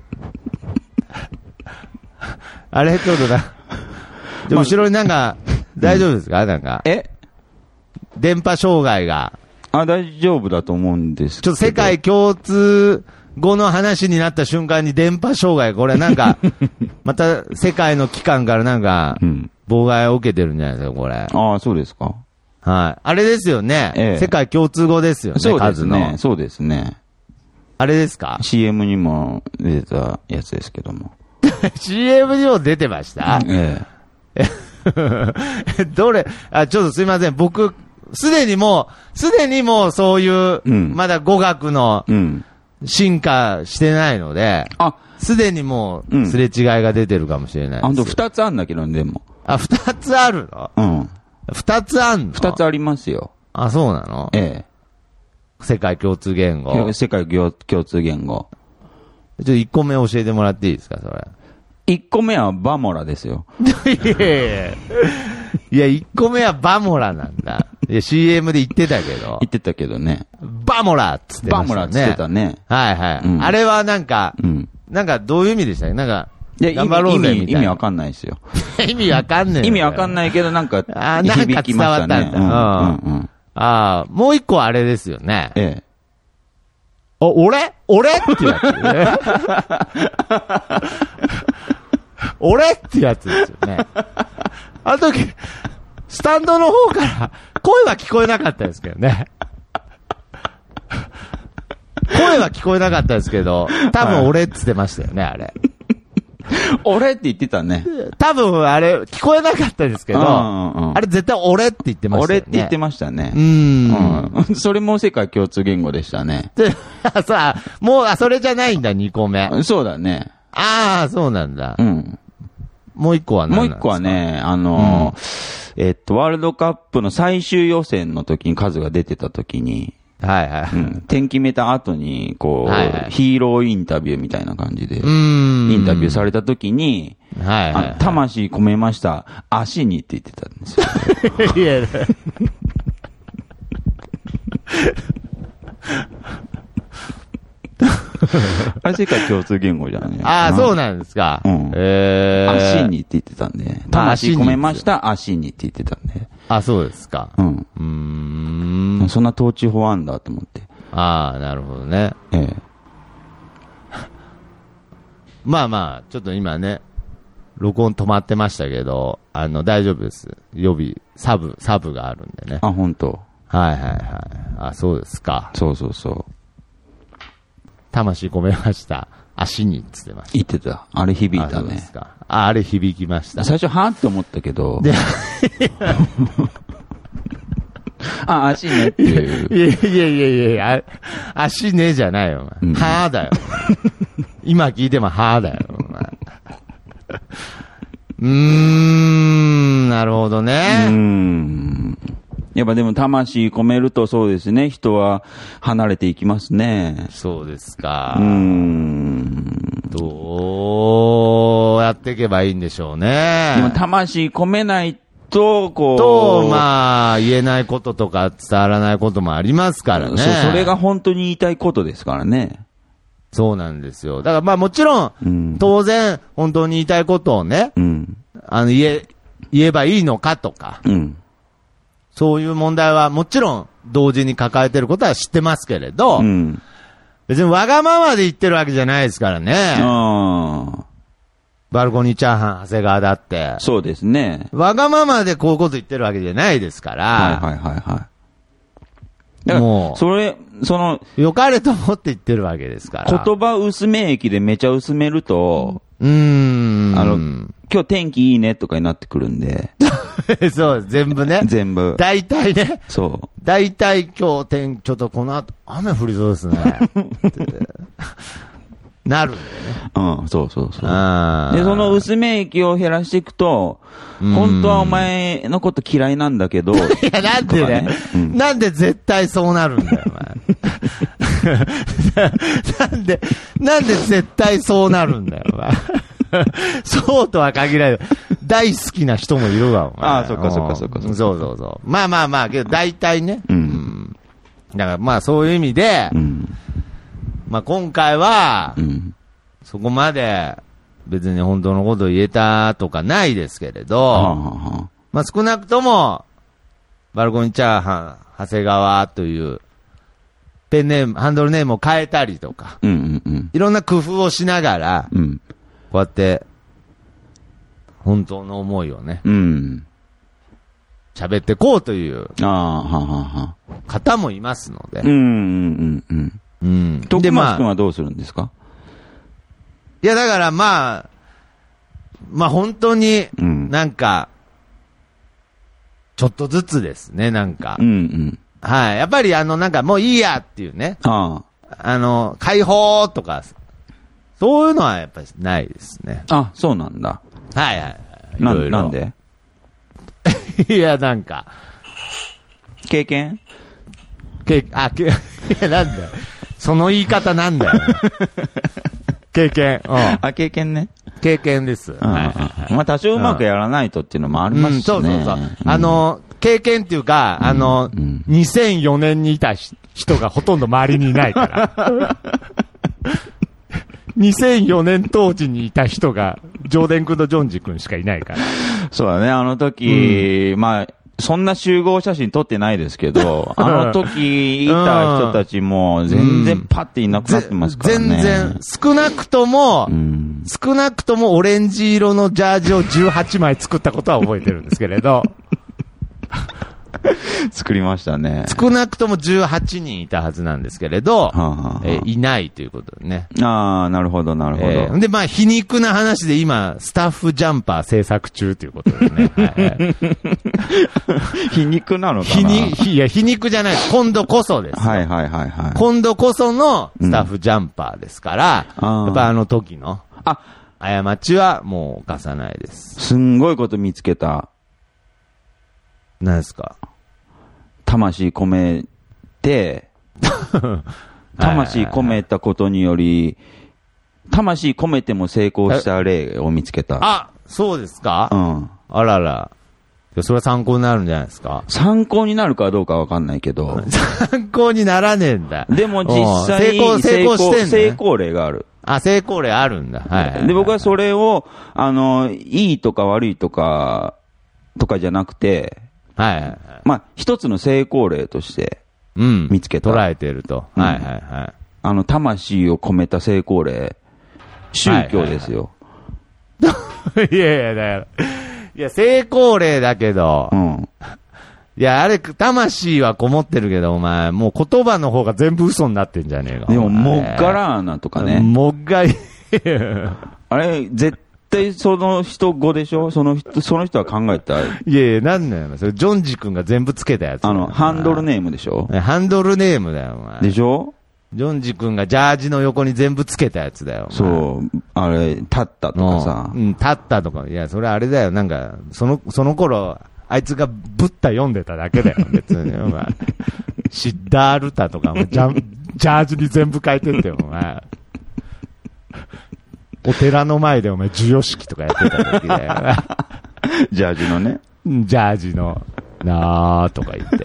あれちょっとな、でも後ろになんか、大丈夫ですか？なんか。 え電波障害が。 あ、大丈夫だと思うんですけど。 ちょっと世界共通語の話になった瞬間に電波障害、これなんか、また世界の機関からなんか、妨害を受けてるんじゃないですか、これ。 ああ、そうですか。 はい。あれですよね。ええ、世界共通語ですよね、 そうですね。そうですね。 あれですか ?シーエム にも出てたやつですけども。 シーエム にも出てました？ええ。どれ、あ、ちょっとすいません。僕、すでにもう、すでにもうそういう、うん、まだ語学の進化してないので、あ、すでにもう、すれ違いが出てるかもしれないです。 あと二つあんだけど、でも。 あ、二つあるの？うん。二つあんの？ 二つありますよ。 あ、そうなの？ええ。世界共通言語。 世界共通言語。 ちょっと一個目教えてもらっていいですか、それ。 一個目はバモラですよ。 いやいやいや。いや、一個目はバモラなんだ。いや、シーエム で言ってたけど。 言ってたけどね。 バモラっつってましたね。 バモラっつってたね。 はいはい。うん、あれはなんか、うん、なんかどういう意味でしたっけ？なんか、 いや、頑張ろうぜみたいな。意味わかんないですよ。 意味わかんねえ。 意味わかんないけど、なんか、 あなんか伝わったんだ。うんうんうん、ああ、もう一個あれですよね。ええ。あ、俺俺ってやつ。俺ってやつですよね。あの時、スタンドの方から声は聞こえなかったですけどね。声は聞こえなかったですけど、多分俺って言ってましたよね、あれ。 俺って言ってたね。 多分あれ、聞こえなかったですけど、 うんうんうん、 あれ絶対俺って言ってましたよね。 俺って言ってましたね。 うん。 うん。それも世界共通言語でしたね。 で、さあ、もう、あ、それじゃないんだ、にこめ。 そうだね。 ああ、そうなんだ。 うん。 もう一個は何なんですか？ もう一個はね、あのー、うん、えっと、ワールドカップの最終予選の時に数が出てた時に、 はいはい。 うん。点決めた後に、こう、はいはい、ヒーローインタビューみたいな感じで、インタビューされた時に、 はいはいはい、 魂込めました、足にって言ってたんですよ。いやあれ世界共通言語じゃないああ、そうなんですか。うん。 えー、足にって言ってたんで、魂込めました足にって言ってたんで。 あ、そうですか。 うん。うーん。そんな統治法あんだと思って。 ああ、なるほどね。ええ。まあまあ、ちょっと今ね、録音止まってましたけど、あの、大丈夫です。予備、サブ、サブがあるんでね。 あ、本当。 はいはいはい。あ、そうですか。 そうそうそう。 魂込めました。足にって言ってました。 言ってた。あれ響いたね。そうですか。あ、あれ響きました。 最初、はぁって思ったけど。であ、足ねっていう。 いやいやいやいや、足ねじゃないよ、お前。うん、はぁだよ。今聞いてもはぁだよ、お前。うーん、なるほどね。うーん。 やっぱでも魂込めるとそうですね、人は離れていきますね。 そうですか。うーん。どうやっていけばいいんでしょうね。 でも魂込めないと、こう。 と、まあ、言えないこととか伝わらないこともありますからね。 そう、それが本当に言いたいことですからね。 そうなんですよ。だからまあもちろん、うん、当然、本当に言いたいことをね、うん、あの、言え、言えばいいのかとか、うん、そういう問題はもちろん同時に抱えてることは知ってますけれど、うん、別にわがままで言ってるわけじゃないですからね。あバルコニーチャーハン、長谷川だって。 そうですね。 わがままでこういうこと言ってるわけじゃないですから。 はいはいはいはい。だからもう、それ、その、 良かれと思って言ってるわけですから。 言葉薄め液でめちゃ薄めると、 うーん。 あの、今日天気いいねとかになってくるんで。 そう、全部ね。 全部。 大体ね。 そう。 大体今日天、ちょっとこの後、雨降りそうですね。なるんだよね。 うん、そうそうそう。で、その薄め液を減らしていくと、本当はお前のこと嫌いなんだけど。いや、なんでね、ねうん、なんで絶対そうなるんだよ、お前。なんで、なんで絶対そうなるんだよ、お前。そうとは限らない。大好きな人もいるわ、お前。 ああ、そっかそっかそっか。 そうそうそう。まあまあまあ、けど大体ね。うん。うん、だからまあそういう意味で、うんまあ今回は、うん、そこまで別に本当のことを言えたとかないですけれど、はあはあ、まあ少なくとも、バルコニーチャーハン、長谷川というペンネーム、ハンドルネームを変えたりとか、うんうんうん、いろんな工夫をしながら、うん、こうやって本当の思いをね、うん、喋ってこうという方もいますので、 うんうんうんうんうん。徳松君はどうするんですか？ いや、だからまあ、まあ本当に、なんか、ちょっとずつですね、なんか。うんうん。はい。やっぱりあの、なんかもういいやっていうね。ああ。あの、解放とか、そういうのはやっぱりないですね。 あ、そうなんだ。 はいはい。 な、なんでいや、なんか。 経験経、あ、け、いや、なんだよ。その言い方なんだよ。経験。うん。 あ、経験ね。 経験です。はいはいはい。まあ多少うまくやらないとっていうのもありますしね。うん、 そうそうそう。うん、あの、経験っていうか、あの、うん、にせんよねんにいた人がほとんど周りにいないから。にせんよねん当時にいた人が、ジョーデン君とジョンジ君しかいないから。 そうだね、あの時、うん、まあ、そんな集合写真撮ってないですけど、あの時いた人たちも全然パッていなくなってますからね。 全然、少なくとも、うん、少なくともオレンジ色のジャージをじゅうはちまい作ったことは覚えてるんですけれど、 作りましたね。 少なくともじゅうはちにんいたはずなんですけれど、 はあはあ、 えー、いないということでね。 ああ、なるほど、なるほど。 えー、で、まあ、皮肉な話で今、スタッフジャンパー制作中ということでね。はいはい、 皮肉なのかな。 皮肉、いや、皮肉じゃない。今度こそです。 はいはいはいはい。 今度こそのスタッフジャンパーですから、うん、やっぱあの時の、 あ、 過ちはもう犯さないです。 すんごいこと見つけた。 何ですか？ 魂込めて、魂込めたことにより、魂込めても成功した例を見つけた。 あ、そうですか？ うん。 あらら。それは参考になるんじゃないですか？ 参考になるかどうかわかんないけど。 参考にならねえんだ。 でも実際に成功、成功してんね。成功例がある。 あ、成功例あるんだ。はいはいはい。 で、僕はそれを、あの、いいとか悪いとか、とかじゃなくて、 はいはいはい。 まあ、一つの成功例として、 うん。 見つけた。 捉えてると。うん、はいはいはい。 あの、魂を込めた成功例。宗教ですよ。 はいはいはい、いやいや、だから。いや、成功例だけど。 うん。 いや、あれ、魂はこもってるけど、お前、もう言葉の方が全部嘘になってんじゃねえか。 でも、もっがらーなとかね。 もっがり。 あれ、絶対その人語でしょ？その人、その人は考えた。 いやいや、なんだよ。それ、ジョンジ君が全部つけたやつ。 あの、ハンドルネームでしょ？ ハンドルネームだよ、お前。 でしょ？ ジョンジ君がジャージの横に全部つけたやつだよ。 そう。あれ、立ったとかさ。 うん、立ったとか。いや、それあれだよ。なんか、その、その頃、あいつがブッダ読んでただけだよ、別に。お前シッダールタとかもジャン、ジャージに全部書いてってよ、お前。お寺の前でお前、授与式とかやってた時だよ。 ジャージのね。 ジャージの、なーとか言って。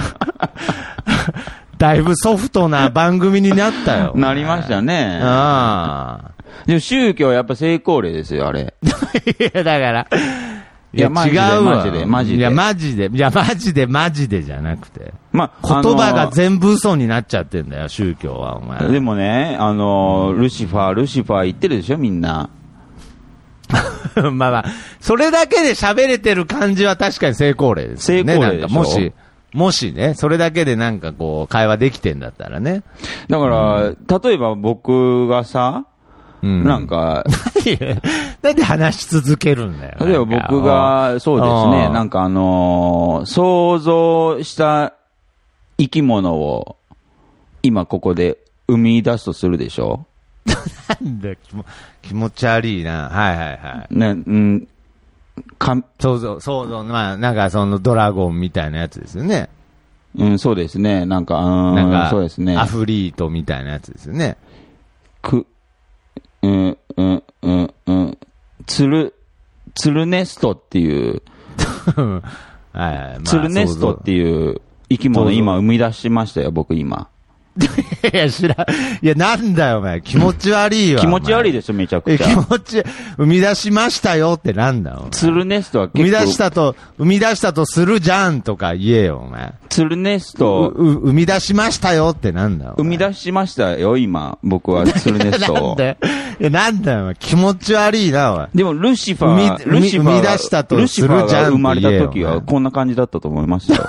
だいぶソフトな番組になったよ。 なりましたね。 ああ。 でも宗教はやっぱ成功例ですよ、あれ。 いや、だから。 いや、違うわ。マジで、マジで。 いや、マジで。いや、マジで、マジでじゃなくて。 まあ、 言葉が全部嘘になっちゃってんだよ、宗教は、お前。 でもね、あの、ルシファー、ルシファー言ってるでしょ、みんな。 まあまあ、それだけで喋れてる感じは確かに成功例ですね。 成功例でしょ。 もし、もしね、それだけでなんかこう、会話できてんだったらね。 だから、うん、例えば僕がさ、うん、なんか、 なんで話し続けるんだよ。 例えば僕が、そうですね、なんかあのー、想像した生き物を今ここで生み出すとするでしょ？ なんだ気も、気持ち悪いな。はいはいはい。 ね、うん、か、 想像、想像、まあなんかそのドラゴンみたいなやつですよね。 うん、そうですね。なんか、うん、 なんか、 そうですね。 アフリートみたいなやつですよね。 く、うん、うん、うん、うん。ツル、ツルネストっていう、 はいはいまあ、 ツルネストっていう生き物今生み出しましたよ、僕今。 いや、知らん。いや、なんだよ、お前。気持ち悪いわ。 気持ち悪いでしょ、めちゃくちゃ。 気持ち、生み出しましたよってなんだよ。 ツルネストは結構。 生み出したと、生み出したとするじゃんとか言えよ、お前。 ツルネスト。 生み出しましたよってなんだよ。 生み出しましたよ、今。僕はツルネストを。 なんだよ。いや、なんだよ、お前。気持ち悪いな、お前。 でも、ルシファー、ルシファー。 生み出したとするじゃんって言えよ。ルシファーが生まれた時はこんな感じだったと思いますよ。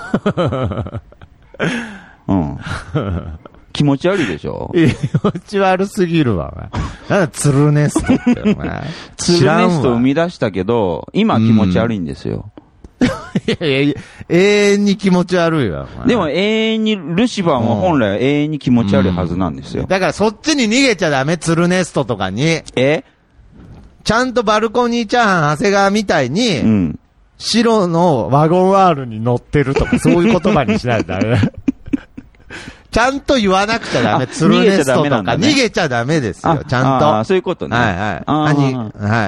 うん。気持ち悪いでしょ？ 気持ち悪すぎるわ、お前。なんだ、ツルネストって、お前。 ツルネスト生み出したけど、今気持ち悪いんですよ。 いやいや、永遠に気持ち悪いわ、お前。 でも永遠に、ルシファーも本来は永遠に気持ち悪いはずなんですよ。 だからそっちに逃げちゃダメ、ツルネストとかに。 え？ ちゃんとバルコニーチャーハン長谷川みたいに、 うん、 白のワゴン R に乗ってるとか、そういう言葉にしないとダメ。ちゃんと言わなくちゃダメ。ツルネストとか逃げちゃダメですよ。ちゃんと。 ああ、そういうことね。 はいはい。あに、はい。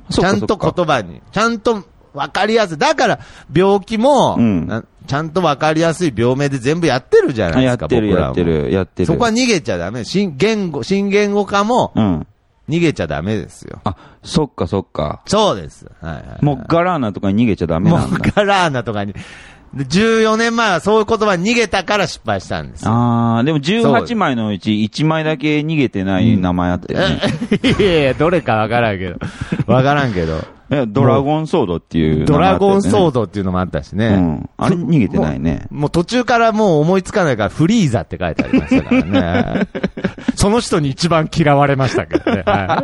ちゃんと言葉に。ちゃんと分かりやすい。だから、病気も、うん、ちゃんと分かりやすい病名で全部やってるじゃないですか、 やってる、やってる、やってる。 そこは逃げちゃダメ。新言語、新言語化も、うん、逃げちゃダメですよ。 あ、そっかそっか。 そうです。はいはいはい、 もうガラーナとかに逃げちゃダメなんだ。 もうガラーナとかに。じゅうよねんまえはそういう言葉に逃げたから失敗したんですよ。 ああ、でもじゅうはちまいのうちいちまいだけ逃げてない名前あったよね。 うん、いやいや、どれかわからんけど。わからんけど。 いや、ドラゴンソードっていう、ね。 ドラゴンソードっていうのもあったしね。 うん。あれ逃げてないね。 もう、もう途中からもう思いつかないからフリーザって書いてありましたからね。その人に一番嫌われましたけどね。はい、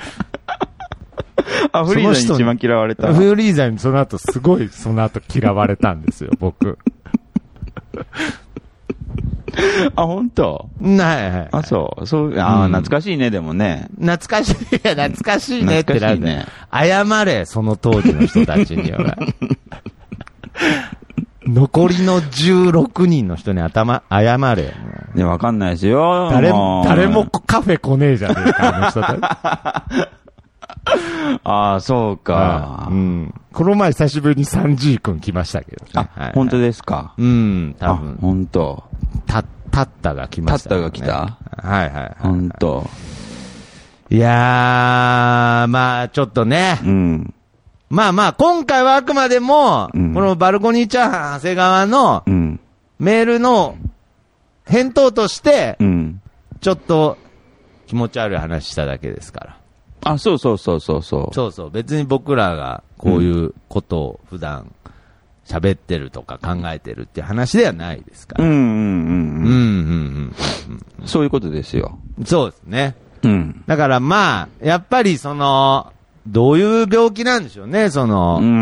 あ、フリーザに一番嫌われた。 フリーザにその後すごいその後嫌われたんですよ、僕。 あ、本当。 はいはいはい。 あ、そう。そう、ああ、うん、懐かしいね、でもね。 懐かしい、いや、懐かしいねってなんで、ね、謝れ、その当時の人たちには。残りのじゅうろくにんの人に頭、謝れ。 ね、わかんないですよ。 誰も、誰もカフェ来ねえじゃねえか、あの人たち。 ああ、そうか。 うん。この前久しぶりに スリージー 君来ましたけどね。 あ、はいはい、本当ですか。 うん、多分。 本当。 た、タッタが来ました、ね。 タッタが来た？ はいはいはい。 本当。 いやー、まあちょっとね。 うん。 まあまあ、今回はあくまでも、うん、このバルコニーチャーハン長谷川の、メールの返答として、うん、ちょっと気持ち悪い話しただけですから。 あ、そうそうそうそうそう。 そうそう。別に僕らがこういうことを普段喋ってるとか考えてるっていう話ではないですから。 うんうんうん。うんうんうん。 そういうことですよ。 そうですね。 うん。 だからまあ、やっぱりその、どういう病気なんでしょうね、その、 うん。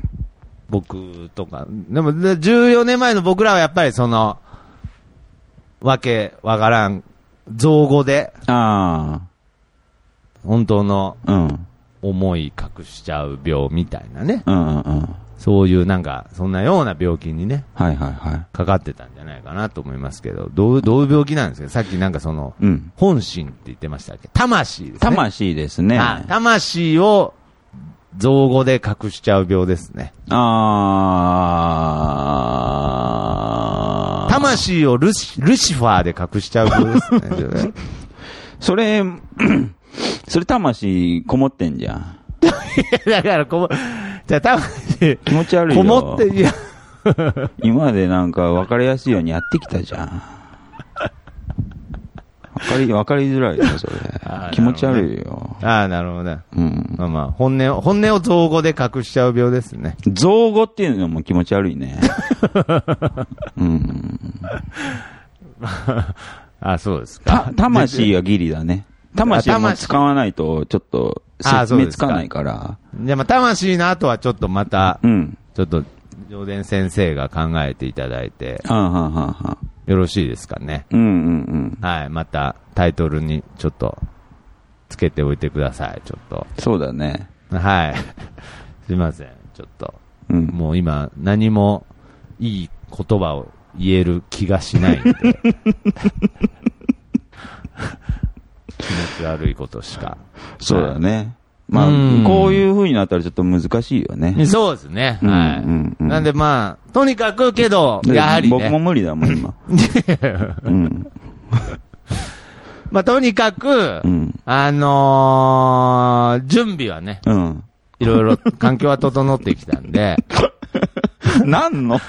僕とか。でも、じゅうよねんまえの僕らはやっぱりその、わけわからん、造語で。 ああ。 本当のうん思い隠しちゃう病みたいなね、 うんうんうん、 そういうなんかそんなような病気にね、 はいはいはい、 かかってたんじゃないかなと思いますけど、どうどういう病気なんですか。さっきなんかその、うん、本心って言ってましたっけ。魂ですね。 魂ですね。 あ、魂を造語で隠しちゃう病ですね。 あー、 魂をルシ、ルシファーで隠しちゃう病ですね。 それそれ魂こもってんじゃん。 だからこも、じゃあ魂気持ち悪いよ。 こもって、いや。 今までなんか分かりやすいようにやってきたじゃん。分かり、分かりづらいよ、それ。気持ち悪いよ。 ああ、なるほどね。 うん。 まあまあ、本音を、本音を造語で隠しちゃう病ですね。 造語っていうのも気持ち悪いね。うん。 あ、そうですか。 た、魂はギリだね。魂も使わないと、ちょっと、説明つかないから。 じゃあ、まあ、魂の後はちょっとまた、 うん。 ちょっと、上田先生が考えていただいて、 はあはあはあ、 よろしいですかね。 うんうんうん。 はい、また、タイトルにちょっと、つけておいてください、ちょっと。 そうだね。 はい。すいません、ちょっと。 うん。 もう今、何も、いい言葉を言える気がしないんで。気持ち悪いことしか。 そうだね。まあ、こういう風になったらちょっと難しいよね。 そうですね。はい。うんうん、なんでまあ、とにかくけど、やはり、ね。 僕も無理だもん、今。うん、 まあ、とにかく、うん、あのー、準備はね、 うん、 いろいろ環境は整ってきたんで。 何の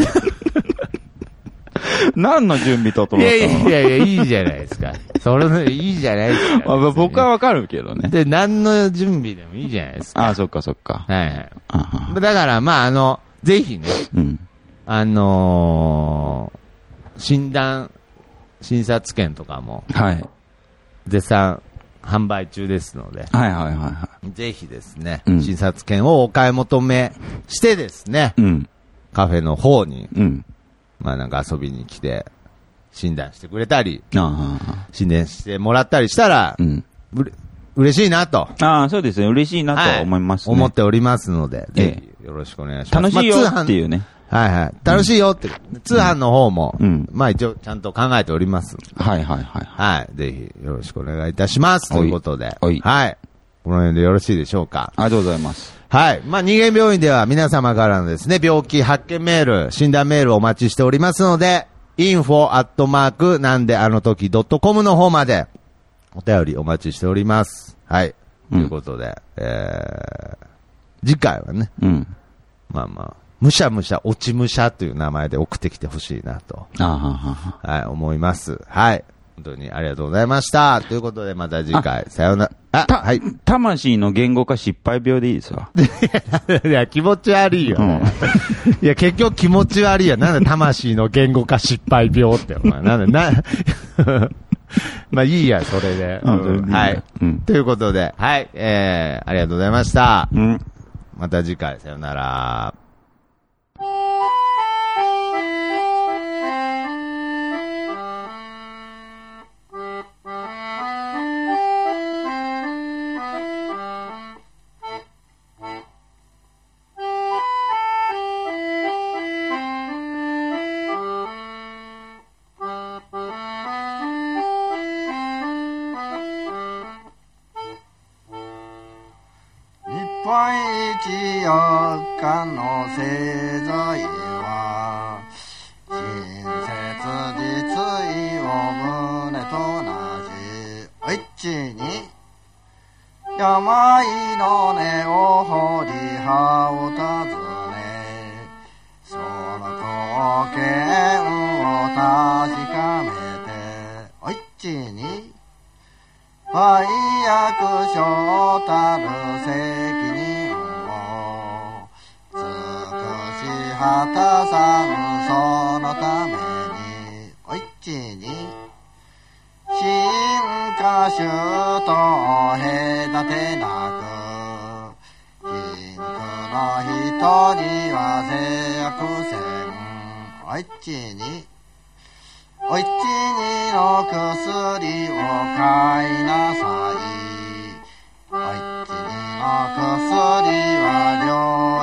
何の準備整ったの？ いやいやいやいや、いいじゃないですか。それの、いいじゃないですか、ね。 僕はわかるけどね。 で、何の準備でもいいじゃないですか。 ああ、そっかそっか。 はいはい。だから、まあ、あの、ぜひね、 うん、 あのー、診断、診察券とかも、 はい。 絶賛販売中ですので、 はいはいはいはい。 ぜひですね、 うん、 診察券をお買い求めしてですね、 うん、 カフェの方に、 うん、 まあなんか遊びに来て、診断してくれたり、 あ診断してもらったりしたら、 うん、 うれ嬉しいなと。 ああ、そうですね。嬉しいなと思いますね。 はい、思っておりますので、ぜひよろしくお願いします。 楽しいよっていうね。 まあ、はいはい。楽しいよって、うん、通販の方も、 うん、 まあ一応ちゃんと考えております。 はいはいはい。 はい。ぜひよろしくお願いいたします。ということで。 はい。 はい。この辺でよろしいでしょうか。 ありがとうございます。 はい。まあ、人間病院では皆様からのですね、病気発見メール、診断メールをお待ちしておりますので、インフォアットマークなんであの時ドットコムの方までお便りお待ちしております。はい。ということで、うん、えー、次回はね、 うん、 まあまあ、むしゃむしゃ、落ちむしゃという名前で送ってきてほしいなと、 あはははい、思います。はい。 本当にありがとうございました。ということで、また次回、さようなら。あ、はい。 魂の言語化失敗病でいいですわ。 いや、気持ち悪いよ、ね。うん、いや、結局気持ち悪いや。なんで魂の言語化失敗病って、お前。なんで、な、まあいいや、それで。うん、はい、うん。ということで、はい、えー、ありがとうございました。うん、また次回、さようなら。 日本一四日の製材は親切実意を胸と同じお一に病の根を掘り葉を尋ねその貢献を確かめてお一に売約所たる責任を尽くし果たさぬそのためにお一に進化種と隔てなく貧苦の人には制約せんお一にお一にの薬を買いなさい。お一にの薬は